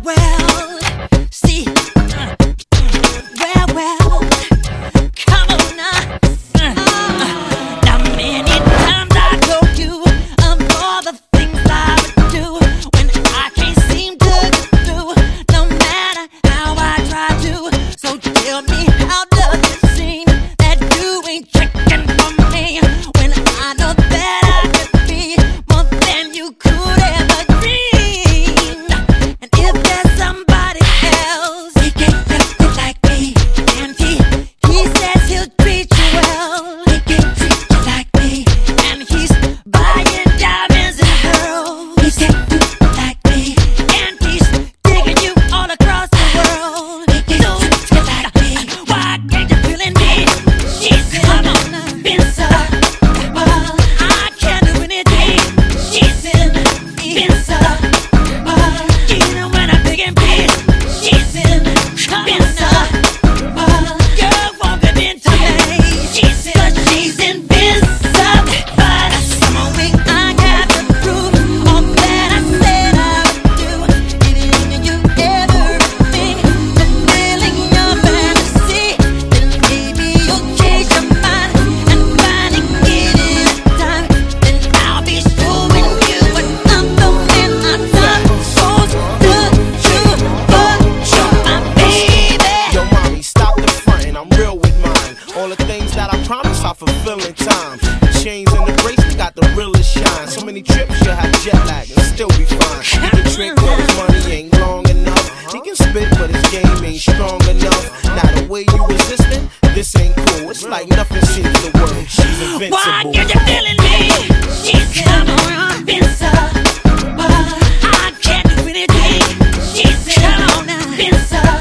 well, see, well, come on now. Now many times I told you of all the things I would do when I can't seem to get through, no matter how I try to. So tell me, how does it seem that you ain't checking for me when I know that I could be more than you could ever dream? And if there's somebody else, he can't just be like me, and he says he'll treat you well. He can't treat you like me, and he's buying diamonds and pearls. He can't do it like me, and he's digging you all across the world. He can't do it like me. Why can't you feel in me? She's come on, been so. I can't do anything. She's in, been so. Even when I'm big and big, she's in, been so. Girl, won't give in to me. She's invincible. Come on, me, I got to prove all that I said I would do. Giving you everything, fulfilling your fantasy. Then maybe you'll change your mind and finally give it a time. Then I'll be showing you what I'm doing. I'm not supposed to do, but you're my baby. Yo, mommy, stop the frontin', I'm real with mine. All the things that I promise I fulfill in time. The chains and the bracelet got the realest shine. So many trips, you'll have jet lag and still be fine. He can trick, but his money ain't long enough. He can spit, but his game ain't strong enough. Now the way you resisting, this ain't cool. It's like nothing seems to work. She's invincible. Why can't you feel in me? She's come on, been so. I can't do anything. She's come on, been so.